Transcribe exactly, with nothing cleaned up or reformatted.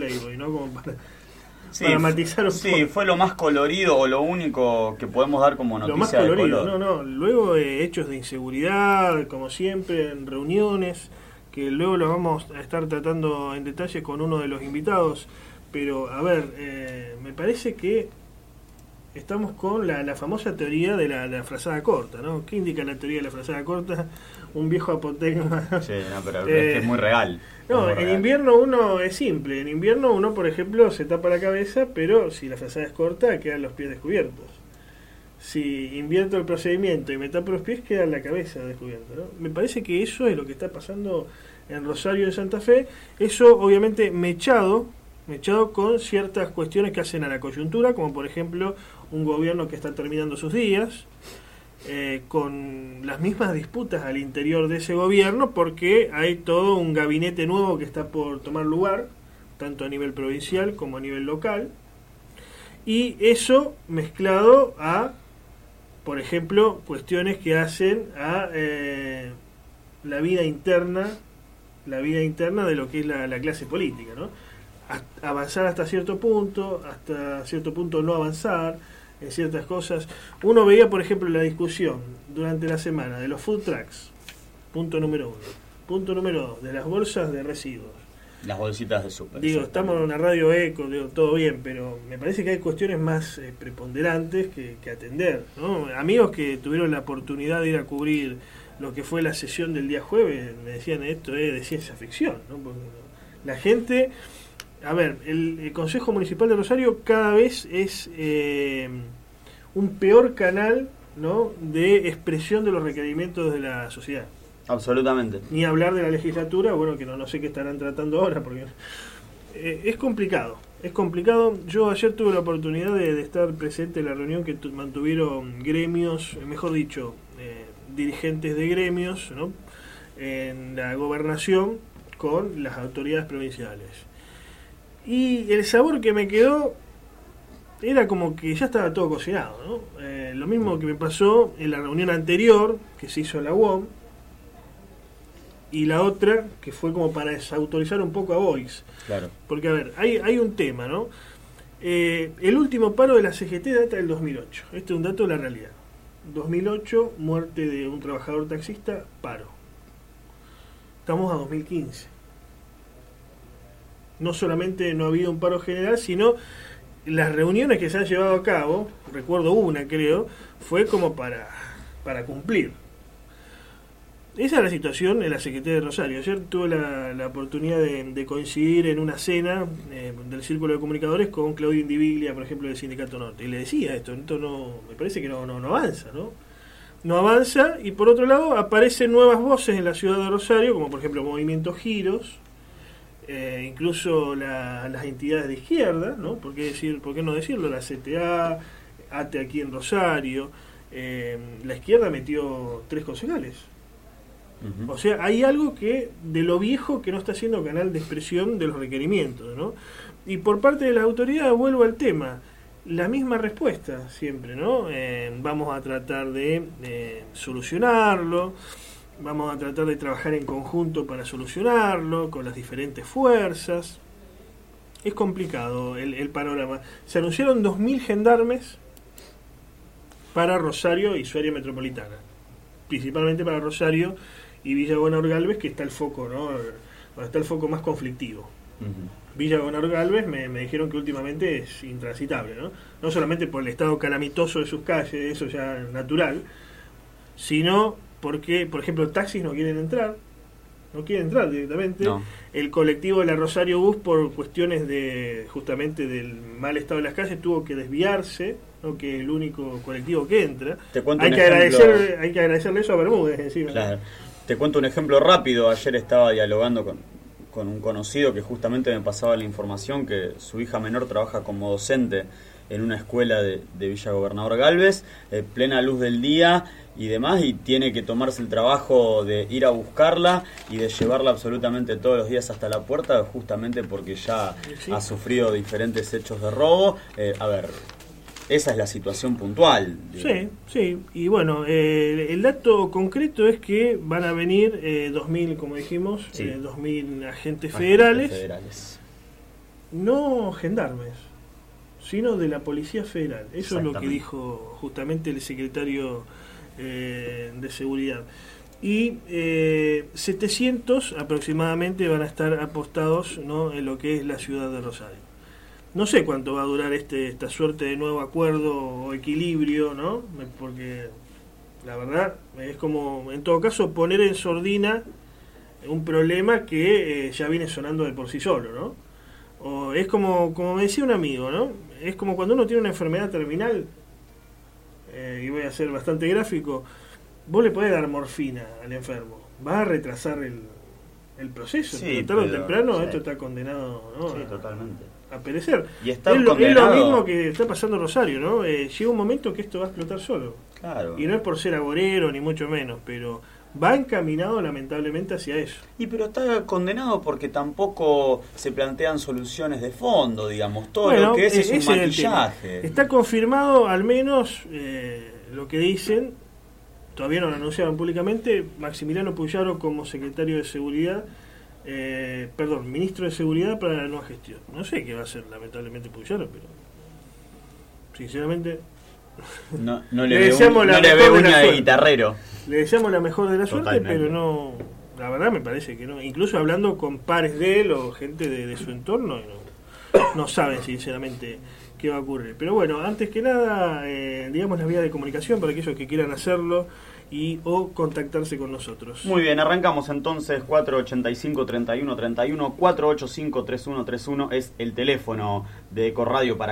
Playboy, ¿no? Como para, sí, para matizar un sí, poco. fue lo más colorido o lo único que podemos dar como noticia. Lo más colorido, de color. no, no. Luego eh, hechos de inseguridad, como siempre, en reuniones, que luego los vamos a estar tratando en detalle con uno de los invitados. Pero, a ver, eh, me parece que estamos con la, la famosa teoría de la, la frazada corta, ¿no? ¿Qué indica la teoría de la frazada corta? Un viejo apotegma. Sí, no, pero eh, es que es muy real. No, muy en real. invierno uno es simple. En invierno uno, por ejemplo, se tapa la cabeza, pero si la frazada es corta, quedan los pies descubiertos. Si invierto el procedimiento y me tapo los pies, queda la cabeza descubierta, ¿no? Me parece que eso es lo que está pasando en Rosario de Santa Fe. Eso, obviamente, mechado, mechado con ciertas cuestiones que hacen a la coyuntura, como por ejemplo un gobierno que está terminando sus días, eh, con las mismas disputas al interior de ese gobierno, porque hay todo un gabinete nuevo que está por tomar lugar, tanto a nivel provincial como a nivel local, y eso mezclado a, por ejemplo, cuestiones que hacen a eh, la vida interna, la vida interna de lo que es la, la clase política, ¿no? Hasta avanzar hasta cierto punto, hasta cierto punto no avanzar en ciertas cosas. Uno veía, por ejemplo, la discusión durante la semana de los food trucks, punto número uno. Punto número dos, de las bolsas de residuos. Las bolsitas de súper. Digo, estamos en una radio eco, digo, todo bien, pero me parece que hay cuestiones más eh, preponderantes que, que atender, ¿no? Amigos que tuvieron la oportunidad de ir a cubrir lo que fue la sesión del día jueves, me decían esto es de ciencia ficción, ¿no? Porque la gente... A ver, el, el Consejo Municipal de Rosario cada vez es eh, un peor canal, ¿no?, de expresión de los requerimientos de la sociedad. Absolutamente. Ni hablar de la legislatura, bueno, que no, no sé qué estarán tratando ahora, porque eh, es complicado, es complicado. Yo ayer tuve la oportunidad de, de estar presente en la reunión que tu, mantuvieron gremios, mejor dicho, eh, dirigentes de gremios, ¿no?, en la gobernación con las autoridades provinciales. Y el sabor que me quedó era como que ya estaba todo cocinado, ¿no? Eh, lo mismo que me pasó en la reunión anterior que se hizo en la U O M, y la otra que fue como para desautorizar un poco a Boix. Claro. Porque, a ver, hay, hay un tema, ¿no? Eh, el último paro de la C G T data del dos mil ocho. Este es un dato de la realidad. dos mil ocho, muerte de un trabajador taxista, paro. Estamos a dos mil quince. No solamente no ha habido un paro general, sino las reuniones que se han llevado a cabo, recuerdo una creo, fue como para, para cumplir. Esa es la situación en la Secretaría de Rosario. Ayer tuve la, la oportunidad de, de coincidir en una cena eh, del Círculo de Comunicadores con Claudio Indiviglia, por ejemplo, del Sindicato Norte. Y le decía esto, esto no, me parece que no, no, no avanza, ¿no? No avanza, y por otro lado aparecen nuevas voces en la ciudad de Rosario, como por ejemplo Movimiento Giros, Eh, incluso la, las entidades de izquierda, ¿no? ¿Por qué, decir, ¿Por qué no decirlo? La C T A, ATE aquí en Rosario, eh, la izquierda metió tres concejales. Uh-huh. O sea, hay algo que de lo viejo que no está siendo canal de expresión de los requerimientos, ¿no? Y por parte de la autoridad, vuelvo al tema, la misma respuesta siempre, ¿no? Eh, vamos a tratar de eh, solucionarlo. Vamos a tratar de trabajar en conjunto para solucionarlo, con las diferentes fuerzas. Es complicado el, el panorama. Se anunciaron dos mil gendarmes para Rosario y su área metropolitana. Principalmente para Rosario y Villa Gonor Galvez, que está el foco, ¿no? Donde está el foco más conflictivo. Uh-huh. Villa Gonor Galvez me, me dijeron que últimamente es intransitable, ¿no? No solamente por el estado calamitoso de sus calles, eso ya es natural, sino... porque, por ejemplo, taxis no quieren entrar, no quieren entrar directamente. No. El colectivo de la Rosario Bus, por cuestiones de justamente del mal estado de las calles, tuvo que desviarse, ¿no? Que es el único colectivo que entra. Te cuento hay un que ejemplo... agradecer, hay que agradecerle eso a Bermúdez encima. Claro. Te cuento un ejemplo rápido. Ayer estaba dialogando con, con un conocido que justamente me pasaba la información que su hija menor trabaja como docente en una escuela de, de Villa Gobernador Galvez, eh, plena luz del día y demás, y tiene que tomarse el trabajo de ir a buscarla y de llevarla absolutamente todos los días hasta la puerta, justamente porque ya sí. ha sufrido diferentes hechos de robo. Eh, a ver, esa es la situación puntual. Sí, sí, y bueno, eh, el dato concreto es que van a venir eh, dos mil, como dijimos, sí. eh, dos mil agentes federales. agentes federales. no gendarmes, sino de la Policía Federal. Eso es lo que dijo justamente el secretario eh, de Seguridad. Y eh, setecientos aproximadamente van a estar apostados, ¿no?, en lo que es la ciudad de Rosario. No sé cuánto va a durar este esta suerte de nuevo acuerdo o equilibrio, ¿no? Porque la verdad es como, en todo caso, poner en sordina un problema que eh, ya viene sonando de por sí solo, ¿no? O es como, como me decía un amigo, ¿no? Es como cuando uno tiene una enfermedad terminal, eh, y voy a ser bastante gráfico, vos le podés dar morfina al enfermo, va a retrasar el, el proceso, sí, tarde o temprano, sí. Esto está condenado, ¿no?, sí, a, totalmente. a perecer. Y está es, lo, es condenado... lo mismo que está pasando en Rosario, ¿no? Eh, llega un momento que esto va a explotar solo. Claro. Y no es por ser agorero, ni mucho menos, pero va encaminado lamentablemente hacia eso. Y pero está condenado porque tampoco se plantean soluciones de fondo, digamos. Todo bueno, lo que es es un ese maquillaje. Es Está confirmado, al menos, eh, lo que dicen, todavía no lo anunciaron públicamente, Maximiliano Puyaro como secretario de Seguridad, eh, perdón, ministro de Seguridad para la nueva gestión. No sé qué va a hacer lamentablemente Puyaro, pero sinceramente... No, no le, le ve, un, no le ve uña de guitarrero. Le deseamos la mejor de la suerte, Totalmente. pero no, la verdad me parece que no. Incluso hablando con pares de él o gente de, de su entorno, no, no saben sinceramente qué va a ocurrir. Pero bueno, antes que nada, eh, digamos las vías de comunicación para aquellos que quieran hacerlo y o contactarse con nosotros. Muy bien, arrancamos entonces. Cuatro ochenta y cinco, treinta y uno treinta y uno, cuatro ochenta y cinco, treinta y uno treinta y uno es el teléfono de Ecorradio para